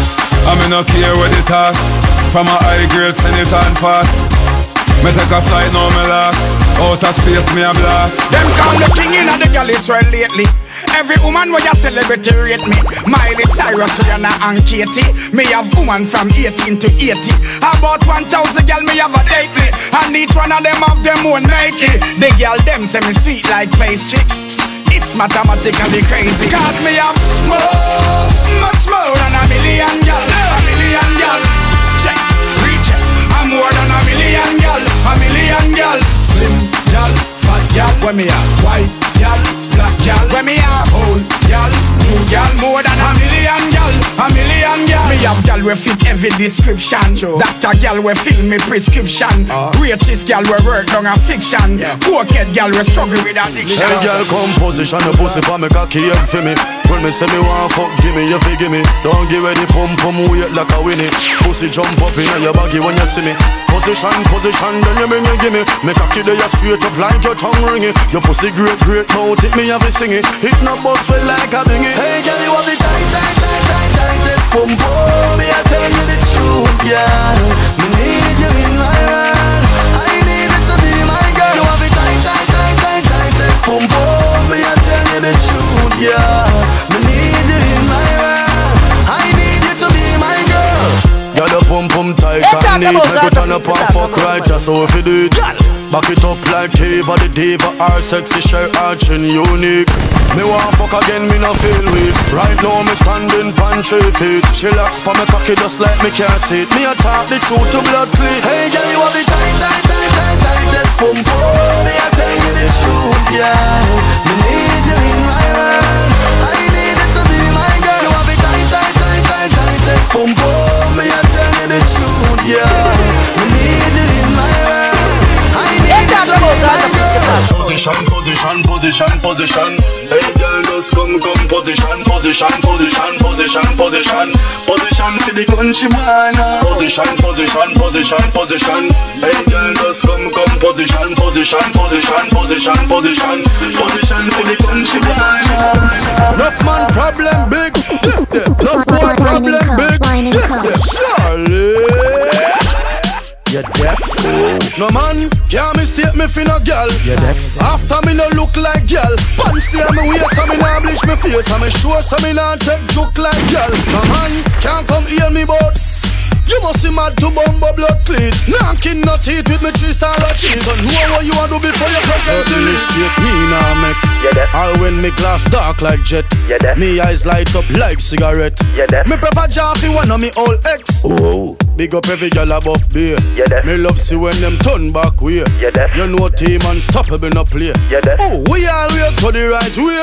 S11: I me no care where the toss. From a high grade send it on fast. Me take a flight now me last. Outer space me a blast.
S10: Them call the king in the galleys well lately. Every woman where you celebrate rate me. Miley Cyrus, Rihanna and Katie. Me have woman from eighteen to eighty. About one thousand girl me have a date me. And each one of them have them own ninety. The girl them say me sweet like pastry. It's mathematically crazy. Cause me have more, much more than a million girl. A million girl. Check, recheck. I'm more than a million girl. A million girl. Slim girl, fat girl. When me have white girl, black girl. When me have old girl, new girl. More than a million girl. A million girl. Me have girl we fit every description. Doctor girl we fill me prescription. uh. Greatest girl we work down a fiction. yeah. Cokehead girl we struggle with addiction.
S14: Hey girl come position your pussy pa me cocky head for me. When me say me want fuck, give me, you fi give me. Don't give it the pum pum weight like a winnie. Pussy jump up in your baggy when you see me. Position, position, then you bring it, give me. Me cocky there you straight up like your tongue ringing. Your pussy great, great, now tip me have a sing it. Hit no bust feel like a bingy. Hey girl you have the tight, tight, tight, tight, tightest pum pum. Me I tell you the truth, yeah. Me need you in my world. I need it to be my girl. You have the tight, tight, tight, tight, tightest pum pum. Me I tell you the truth, yeah. Me need you in my world. I need you to be my girl. Girl, your pum pum tight and neat. Make it turn up and fuck right, just so if you do it. Back it up like Eva the diva. Our sexy shirt arching unique. Me want fuck again, me no feel weak. Right now me standing pan three feet. Chillax pa me cocky just like me can't see it. Me a talk the truth to blood clean. Hey girl, you have the tight, tight, tight, tight, tightest pum pum. Me a tell you the truth, yeah. Me need you in my world. I need it to be my girl. You have the tight, tight, tight, tight, tightest pum pum. Me a tell you the truth, yeah. Me need you in my world. I need it to be my girl. Position, position, position, position. Hey girl, just come, come. Position, position, position, position, position. Position for the country man. Position, position, position, position. Hey girl, just come, come. Position, position, position, position, position. Position for the country man. Enough man problem big. Enough boy problem big. Charlie. You're deaf. No man, can't mistake me for no girl. You're deaf. After me no look like girl. Pants stay on me waist so me nah bleach me face. And me sure so me nah take joke like girl. No man, can't come hear me but you must be mad to bumbo blood cleat. Knocking no teeth with me three star of cheese. And know what you want to before you process the mistake me nah make. All when me glass dark like jet. Me eyes light up like cigarette. Me prefer Jaffy one of me old ex. Oh.
S3: Big up every gal above beer.
S15: Yeah, that.
S3: Me love see when them turn back way.
S15: Yeah, that.
S3: You know team unstoppable no play.
S15: Yeah, that.
S3: Oh, we always go the right way.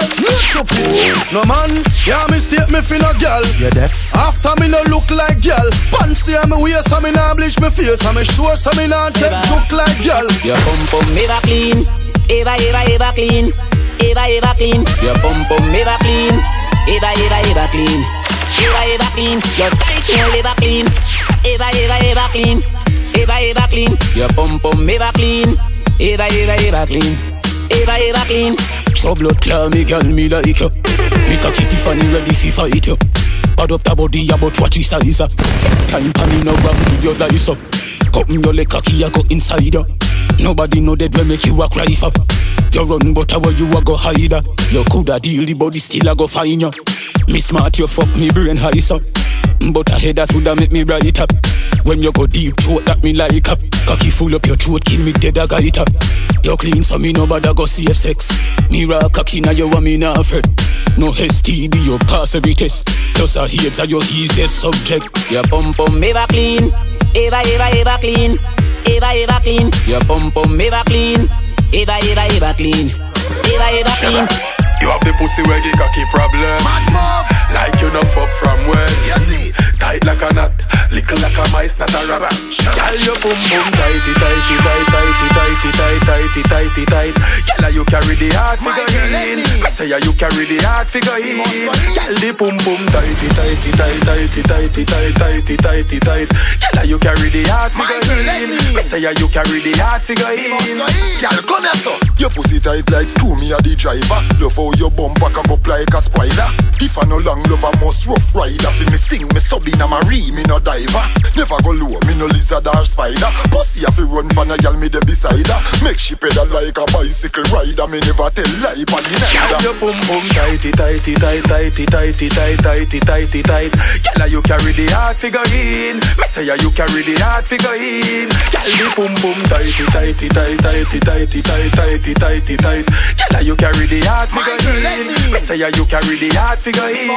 S3: No man, can't mistake me for no gal.
S15: Yeah, that.
S3: After me no look like gal. Pants stay on me waist, so me nah bleach me face. And me sure so me nah take look like gal.
S13: Your pum pum ever clean, ever ever ever clean, ever ever clean. Your pum pum ever clean, ever ever ever clean, ever ever clean. Your tight hole ever clean, ever ever ever clean, ever ever clean. Your pum pum ever clean, ever ever ever clean, ever ever clean.
S3: Trouble clear me girl me like you. Me cocky Tiffany ready fi fight you. Pad up the body about what you size up. Time for me now grab with your life up. Cut me your leg cocky I go inside you. Nobody know that when make you a cry for. You run but how you a go hide. You coulda deal the body still a go find you. Me smart you fuck me brain high so. But a head that woulda make me right up. When you go deep throat that me like up. Cocky full up your throat kill me dead a guy up. You clean so me nobody go see sex. Me rock cocky now you want me not afraid. No S T D you pass every test. Just a heads are your easiest subject.
S13: Your pum pum ever clean, ever ever ever clean, ever ever clean. Your pum pum ever clean, ever ever ever clean, ever ever clean.
S3: You have the pussy where you cocky problem. Like you no fuck from when. Tight like a knot, little like a mice, not a rabbit. Girl, you boom boom tighty tighty tight tighty tighty tight tighty tighty tight. Girl, you carry the heart figure in. I say you carry the heart figure in. Girl, the boom boom tighty tighty tight tighty tighty tight tighty tighty tight. Girl, you carry the heart figure in. I say you carry the heart figure in.
S9: Girl, come here so. Your pussy tight like screw me a the driver. Love how your bumper can go like a spider. If I no long love I must rough rider. Fi me sing me sub in a marine, me no diver. Never go low, me no lizard or spider. Pussy a fi run for a girl me de beside her. Make she pedal like a bicycle rider. Me never tell lie pon the night.
S3: Your boom boom tighty tighty tight tighty tighty tight tighty tighty tight. Girl, you carry the heart figure in. Me say you carry the heart figure in. Girl, the boom boom tighty tighty tight tighty tighty tight tighty tighty tight. Girl, you carry the heart figure in. Me say you carry the heart figure in.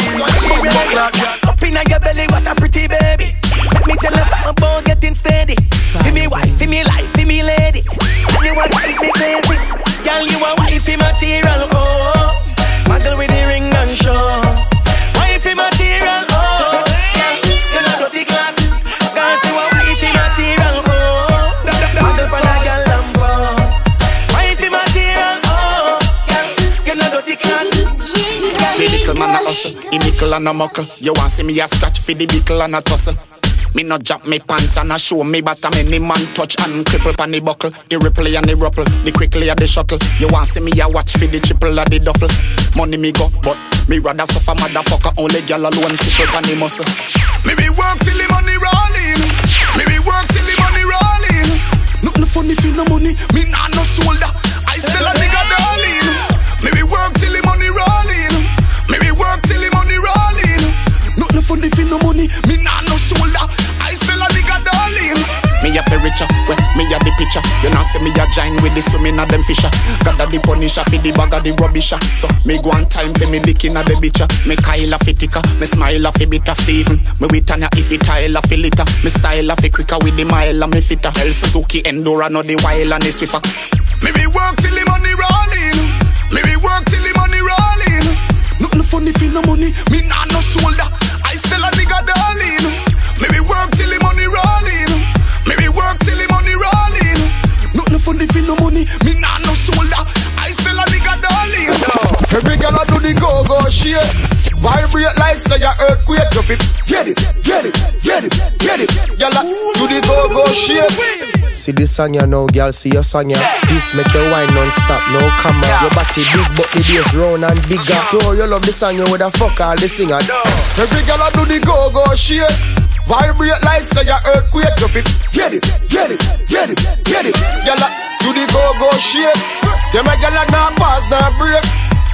S13: Up inna your belly, what a pretty baby. Let me tell you something about getting steady. Fi me wife, fi me life, fi me lady. You want to me crazy, girl, you a wifey material, oh. Muggle with the ring and show. Wifey material, oh. Girl, you know dirty clock. Girls, you a wifey material, oh. Muggle for the girl and boss. Wifey material, oh. Girl, you know dirty clock.
S17: Me little man a hustle, he mickle and a muckle. You want see me a scratch for the bickle and a tussle. Me no drop me pants and a show me bottom. Any man touch and cripple pan the buckle. He ripple and he ruffle, the quickly a the shuttle. You want see me a watch for the triple of the duffel. Money me go, but me rather suffer motherfucker. Only girl alone sickle pan the muscle.
S9: Me be work till the money rolling. Me be work till the money rolling. Nothing funny for no money. Me nah no shoulder. I still a nigga darling. Me be work till the money rolling. Me be work till the money rolling. Nothing funny for no money. Me nah no shoulder. I still a nigga darling.
S17: Me a fi richer, well, me a the pitcher. You know see me a join with the swimming of them fisher. Got the punisher fi the bag of the rubbisher. So me go on time fi me licking of the bitcher. Me Kyle a fi ticker, me smile a fi bitter Steven. Me with Tanya if it tile a fi litter. Me style a fi quicker with the mile a me fitter. El Suzuki Endura no the wild and the swiffer.
S9: Me be work till the money rolling. Me be work till the money rolling. Nothing funny fi no money. Me nah no shoulder. I still a nigga darling. Me be work till the money rolling. Me be work till the money rolling. Nothing funny fi no money. Me nah no shoulder. I still a nigga darling.
S6: Every girl a do the go-go shit. Vibrate like say a earthquake. You fit get it, get it, get it, get it. Girl a do the go-go shit.
S12: See this song you know, girl, see your song ya. This make your wine non-stop, no camera. Your body big but the bass round and bigger. To you love the song you woulda fuck all the singer.
S6: Every girl a do the go-go shit. Vibrate like say a earthquake. You fit get it, get it, get it, get it. Girl a do the go-go shit. You make girl a nah pause, nah break.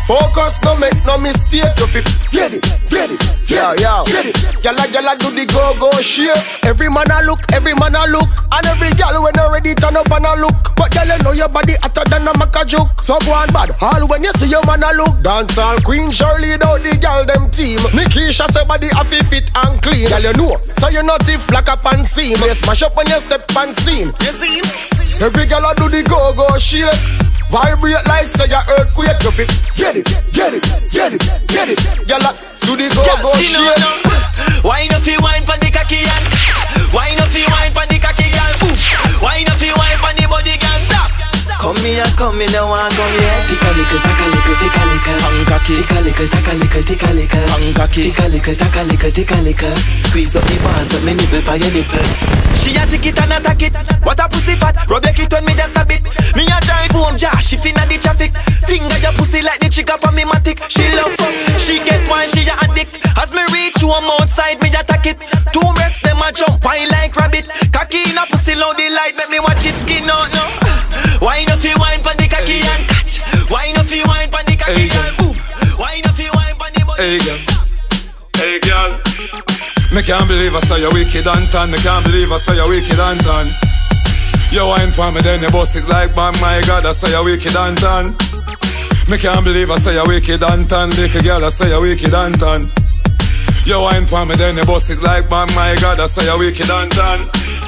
S8: Focus, no make no mistake. You fit get it, get it, get it, yeah, get it. Gyal, gyal, do the go go shake. Every man a look, every man a look, and every gyal when you ready turn up and a look. But gyal, you know your body hotter than a maca juke. So go on bad, all when you see your man a look. Dance all Queen Shirley down the gyal them team. Nikisha say body a fit fit and clean. Gyal, you know, so you not if like a pan seam. You smash up when you step pan scene. You see? Every gyal a do the go go shake. Vibrate like say your earthquake. You fit get it, get it, get it, get it. Gyal a do the go go shake.
S13: Why not fi wine pon the cocky and why not fi wine pon the cocky and why not fi wine pon the body and stop. Come here, come here, now I come here. Tick a little, tack a little, tick a little. Hang tick a little, tack a little, tick a little. Hang tick a little, tack a little, tick a little. Squeeze up the bars, let me nibble by your nipple. She a tick it and attack it. What a pussy fat, rub your clit when me just a bit. Me a drive home, Josh, she finna the traffic. Finger your pussy like the chick up on me matic. She love fuck, she get one, she a addict. As me reach you, I'm outside, me attack it. Two breasts, them a jump, I like rabbit. Cocky in a pussy, loud the light, make me watch it skin out now. Why no fi wine pon the cocky and catch? Why no fi wine pon the cocky and boom? Why no fi wine pon the body?
S11: Hey girl, hey girl, me can't believe I saw you wicked and tan. Me can't believe I saw you wicked and tan. You wine pon me then you bust it like bang. My God, I saw you wicked and tan. Me can't believe I saw you wicked and tan. Little girl, I saw you wicked and tan. You wine pon me then you bust it like bang. My God, I saw you wicked and tan.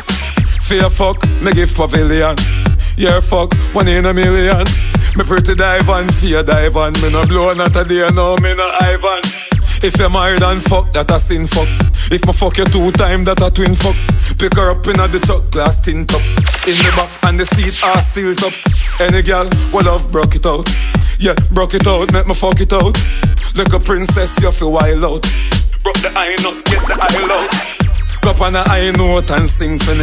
S11: Fear fuck, me give pavilion. Yeah, fuck, one in a million. Me pretty dive on, fear dive on. Me no blow not a day, no, me no Ivan. If you're married and fuck, that a sin fuck. If me fuck you two time, that a twin fuck. Pick her up in the truck, glass tint up. In the back and the seat are still top. Any girl will love broke it out. Yeah, broke it out, make me fuck it out. Like a princess, you feel wild out. Broke the eye nut, get the eye out. Go up on the eye note and sing for me.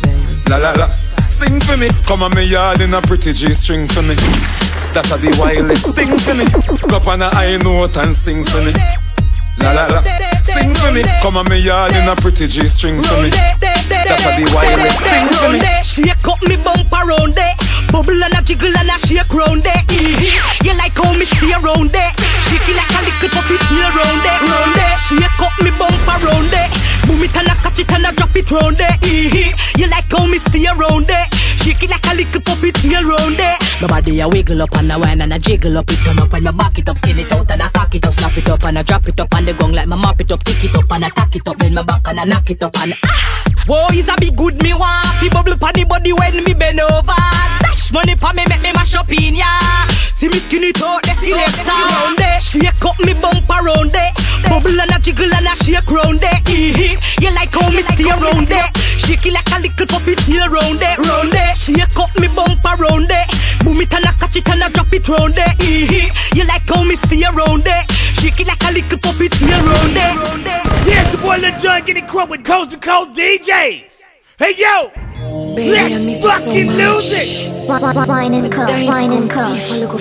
S11: La la la. Sing for me, come on me yard in a pretty G-string for me. That's a the wildest thing for me. Go up on a high note and sing for me. La la la. Sing for me, come on me yard in a pretty G-string for me. That's a the wildest thing for me.
S13: Shake up me bumper round there. Bubble and a jiggle and a shake round there. You like how me stay around there. Shake it like a little puppy tail round there. Round there. Shake up me bumper round there. Boom it and a catch it and a drop it round there. You like how me stay around there. Shake it like a little puppy tail round there. My body a wiggle up and a whine and a jiggle up. It come up when my back it up, skin it out and I cock it up. Snap it up and I drop it up on the gong like my mop it up. Tick it up and I tack it up. Bend my back and I knock it up and ah. Whoa, is a big good me want. Fi bubble pan the body when me bend over. Dash money pa me make me mash up in ya. See me skin it out, the selector round there. Shake up me bumper round there. Bubble and a jiggle and a shake round there. You like how me stay around there. Shake it like a little puppy tail round there. Round there. Shake up me bumper round there. Boom it and a catch it and a drop it round there. You like how me stay around there. Shake it like a little puppy tail round there.
S18: Yes, the boy Lil Jon getting crunk with coast to coast D Js. Hey yo, baby, let's fucking so lose it.
S19: Wine and cush, wine and cush.
S18: You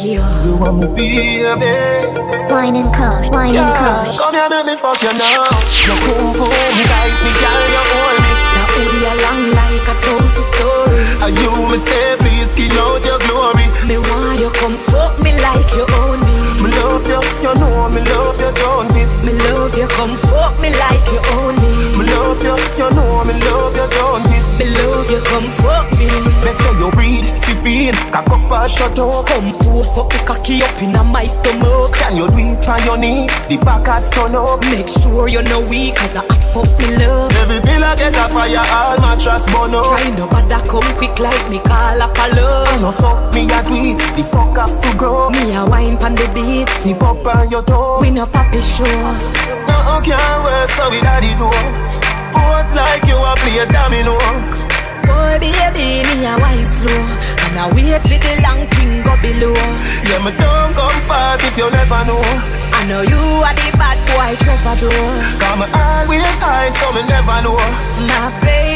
S18: want me baby?
S19: Wine and cush, wine and cush.
S18: Come here, let me fuck you now. Your boom boom tight, me girl, you hold me.
S7: Now baby, I long like a toast story.
S18: And you me say, please skin out your glory.
S7: Me want you come fuck me like you own me.
S18: Me love you, you know me love you, don't it?
S7: Me love you, come fuck me like you own me.
S18: Me love you, you know me love you, don't it?
S7: Me love you, come fuck me.
S18: Make sure you breathe, keep breathe, cock up and shut up.
S7: Come force up the cocky up in a my stomach.
S18: Can you do it on your knee, the back has turn up.
S7: Make sure you're no weak, cause I hot fuck me love.
S18: Every pillar get a fire, all mattress burn up.
S7: Try no bother come quick like me call up a love.
S18: I know so, me a do it, the fuck have to go.
S7: Me a wine pan the beat,
S18: sip up on your toe.
S7: We no papi show.
S18: No can't work so we daddy know. Pose like you a play a domino.
S7: Boy baby, me a wine slow, and I wait for the long thing go below.
S18: Yeah, me don't come fast if you never know.
S7: I know you are the bad boy troubadour.
S18: Come always high so me never know.
S7: My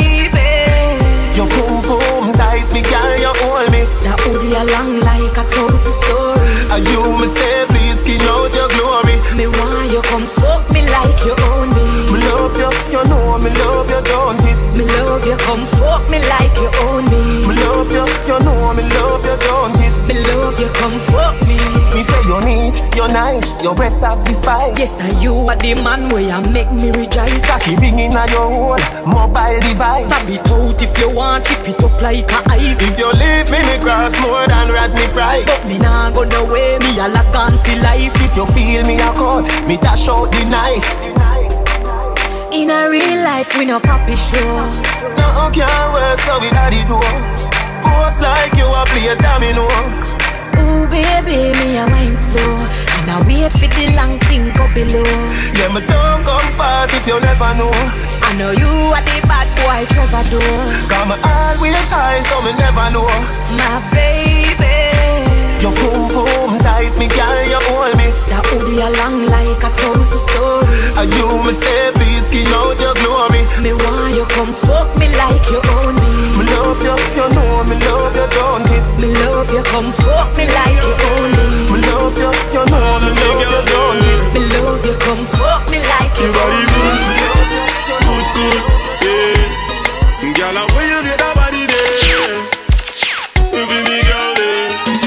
S7: baby,
S18: your boom boom tight, me girl, you hold me.
S7: That hoodie a long like a toast story.
S18: And you me say please skin out your glory.
S7: Me want you come fuck me like you own me.
S18: Me love you, you know me love you, don't it?
S7: Me love you, come fuck me like you own me.
S18: Me love you, you know me love you, don't it?
S7: Me love you, come fuck me.
S18: Me say you need
S6: neat, you're nice, your breasts have the spice.
S13: Yes, are you are the man where you make me rejoice.
S6: Cocky ringing on your own mobile device.
S13: Stab it out if you want, tip it up like a ice.
S6: If you leave me, me cross more than Rodney Price.
S13: But me nah go no way, me a lock on for life.
S6: If you feel me a cut, me dash out the knife.
S13: In a real life, we no poppy show.
S6: No can't work, so we got it do. Pose like you a play a domino.
S13: Ooh baby, me a wine slow, and I wait for the long thing go below.
S6: Yeah, me don't come fast if you never know.
S13: I know you are the bad boy troubadour.
S6: Come always high, so me never know.
S13: My baby,
S6: your boom boom tight, me girl, you hold me.
S13: That hoodie along like a Thompson story.
S6: Are you me say please skin out your glory?
S13: Me want you come fuck me like you own me.
S6: Me love you, you know me love you, don't it?
S13: Me love you, come fuck me like you own me.
S6: Me love you, you know me love you, don't it?
S13: Me love you, come fuck me like you own me.
S20: Good, good, yeah. Girl, and when you get that body there, you be me girl there.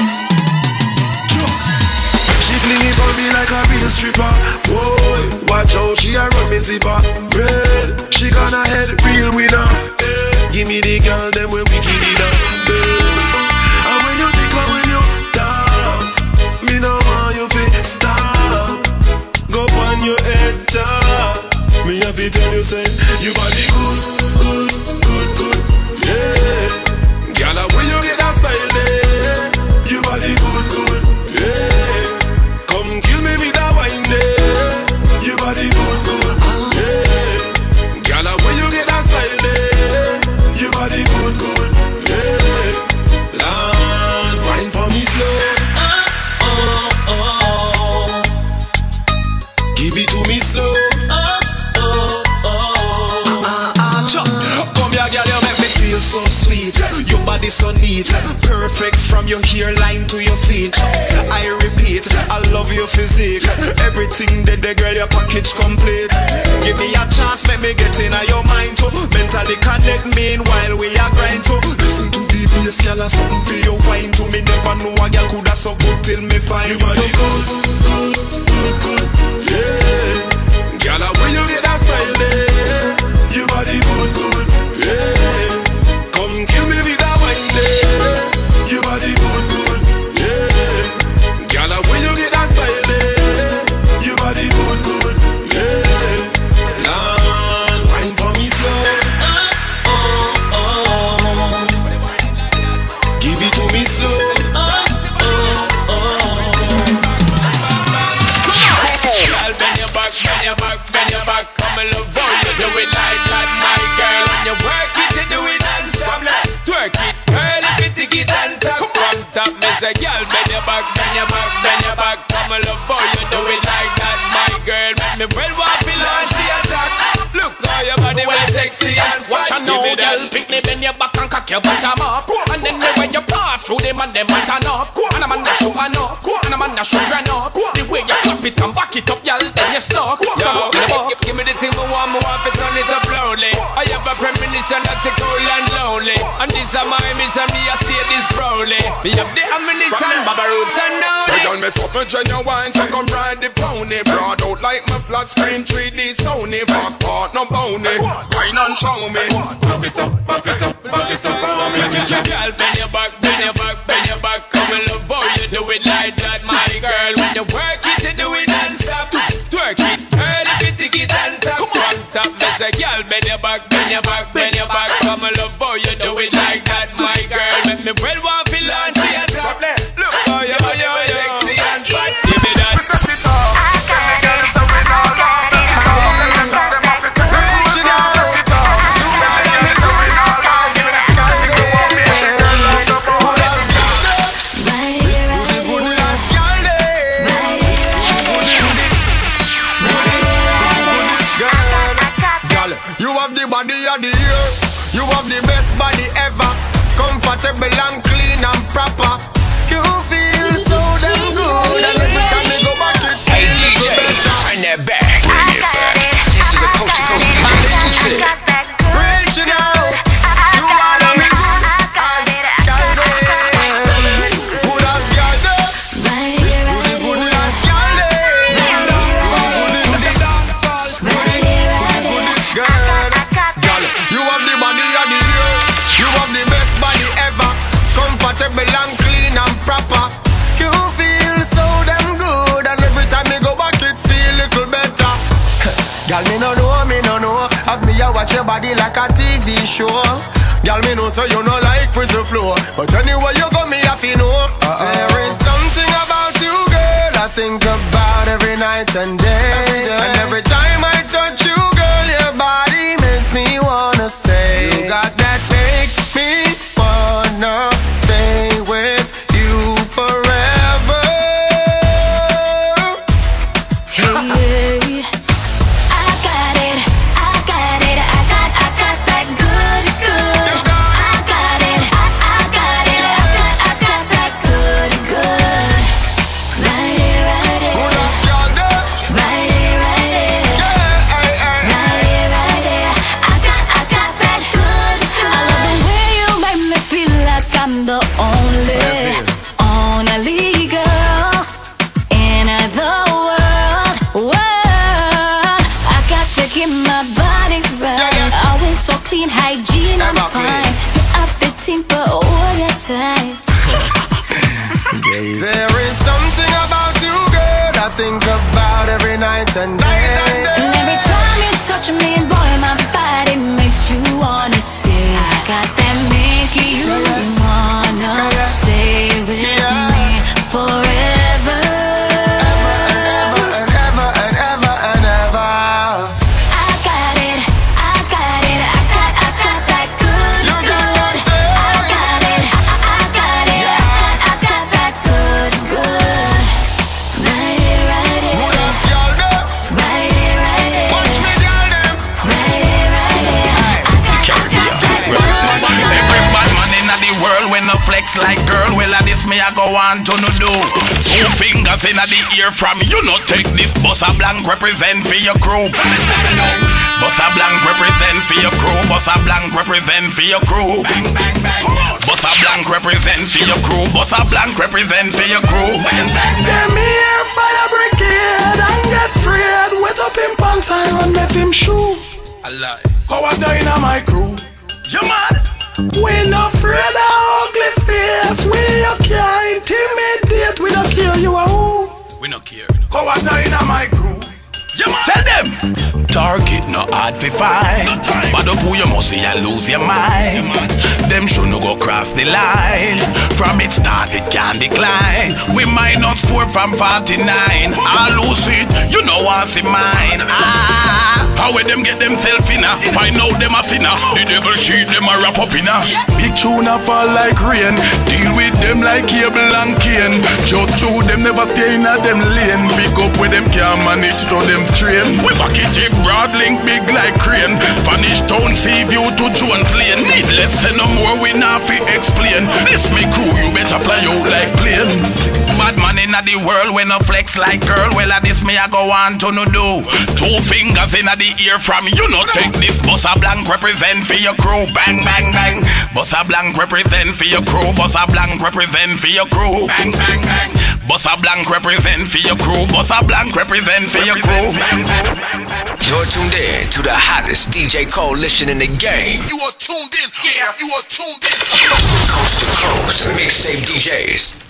S20: She fling it on me like a real stripper. Boy, watch out, she a run me zipper. Red, she gonna head real winner. Yeah. Give me the girl, them when we kill it up. Yeah. And when you tickle, when you down, me know how you feel stop. Go on your head top. Me have to tell you, say, you body good, good, good, good, yeah. Girl, when you get that style there, you body good, good, yeah. Come kill me with that wine there, you body good, good, yeah. Girl, when you get that style there, you body good, good, yeah. Lord, wine for me slow, oh, oh, oh. Give it to me slow. So sweet, your body so neat, perfect from your hairline to your feet. I repeat, I love your physique. Everything that the girl your package complete. Give me a chance, let me get in your mind too. Mentally connect me while we are grind too. Listen to the bass, girl, and something for your wine too. Me never know a girl coulda so good till me find you. Body good, good, good, good, yeah. Girl, when you get that style there, your body good, good, yeah. Come kill me with that wine there. Your body good, good, yeah. Girl, when you get that style there, your body good, good, yeah. Lord, wine for me slow. Oh, oh, oh. Give it to me slow. Oh, oh, oh. Girl, bend your back, bend your back, bend your back. Come and love how you do it like that, my girl. When you work it, you do it. Twerk it, girl, if you take it and talk from top. Me say, girl, bend your back, bend your back, bend your back. Come and love how you do it like that, my girl. Make me well walk feel launch the attack. Look how your body well sexy and watch and know, girl. Pick me, bend your back and cock your bottom up. And then me when you pass through them and them and turn up. And a man that show man up, and a man that show run up. The way you clap it and back it up, y'all, then you stuck. Yo, give, give me the thing me want, me want to turn it up loudly. I have a premonition that take cold and lonely. And this is my mission, me a stay this proudly. Me have the ammunition, Baba Roots and now.
S21: So y'all mess up my genuine, so come ride the pony. Broad out like my flat screen, three D Sony. Back part, no bony. Wine and show me. Back it up, back it up, back it up, back me.
S20: Girl, bend your back, bend your back, bend your back. Come and love how you do it like that, my girl. When you work it, you do it and stop. Twerk it, girl, if you take it and tap. From top, me say, girl, bend your back, bend your back, bend your back. Come and love how you do it like that, my girl. Make me well want to launch the attack. Look how you, how you, sexy and fat. Give me that.
S21: Body of the year, you have the best body ever. Comfortable and clean and proper. You feel so damn good, and every time you go back it
S1: Hey D J, turn that back, bring it back. This is a coast to coast D J exclusive.
S21: Reaching out, you wanna be good as Calde. Good as Calde, good as
S4: watch your body like a T V show. Girl, me know so you no like prison floor, but anyway you go, me have to know. Uh-uh. There is something about you, girl, I think about every night and day. And every time I touch you, girl, your body makes me wanna say, you got that make me wanna stay with you forever.
S7: Hey, I got it, I got it, I got, I got that good, good. I got it, I, I got it, I got, I got that good, good. Right here, right here, right here, right here, right here, right here. I got, I got that good, good. I love the way you make me feel like I'm the only, only girl in the world, world. I got to keep my body right, always so clean, hygiene and fine. I fit for all the time.
S4: There is something about you, girl, I think about every night and day.
S7: And every time you touch me, boy, my body makes you wanna say, I got that make you wanna stay with me forever.
S4: And ever and ever and ever.
S7: I got it, I got it, I got, I got that good, good. I got it, I, I got it, I got, I got that good, good. Right here, right here, right here, right here. Watch me, girl, them. Right here, right here.
S17: You carry me up. Every bad man in the world when no flex like girl, well at this me I go on to no do. Two fingers in the ear from you, no take this. Bossa Blanc represent for your crew. Bossa Blanc represent for your crew. Bossa Blanc represent for your crew. Bossa Blanc represent for your crew. Bossa Blanc represent for your crew.
S3: Them here fire brigade and get afraid. Wet up in punks and run with him shoe.
S17: I lie.
S3: Coward down on my crew.
S17: You mad?
S3: We not afraid of ugly face. We not care intimidate. We don't care you are who.
S17: We no care.
S3: Coward down on my crew.
S17: You mad? Tell them. Target no hard fi find. No time. But up who you must see you lose your mind. Them should no go cross the line. From it start it can decline. We minus four from forty-nine. I lose it, you know what's in mine. Ah, how will them get themself in a? Find out them a sinner. The devil sheet them a wrap up in a.
S3: Big tune a fall like rain. Deal with them like cable and cane. Just through them never stay in a them lane. Pick up with them can't manage to them strain.
S17: We back it take broad link big like crane. Vanish town see view to Jones Lane. Needless say no more we not fi explain. This me crew you better fly out like plane. Bad man inna the world when no flex like girl. Well at this me I go on to no do. Two fingers inna the ear from you no take this. Bossa Blanc represent for your crew. Bang bang bang. Bossa Blanc represent for your crew. Bossa Blanc represent for your crew. Bang bang bang. Bossa Blanc represent for your crew. Bossa Blanc represent for your crew.
S1: You're tuned in to the hottest D J coalition in the game.
S21: You are tuned in. Yeah, you are tuned in.
S1: Coast to coast, mixtape D Js.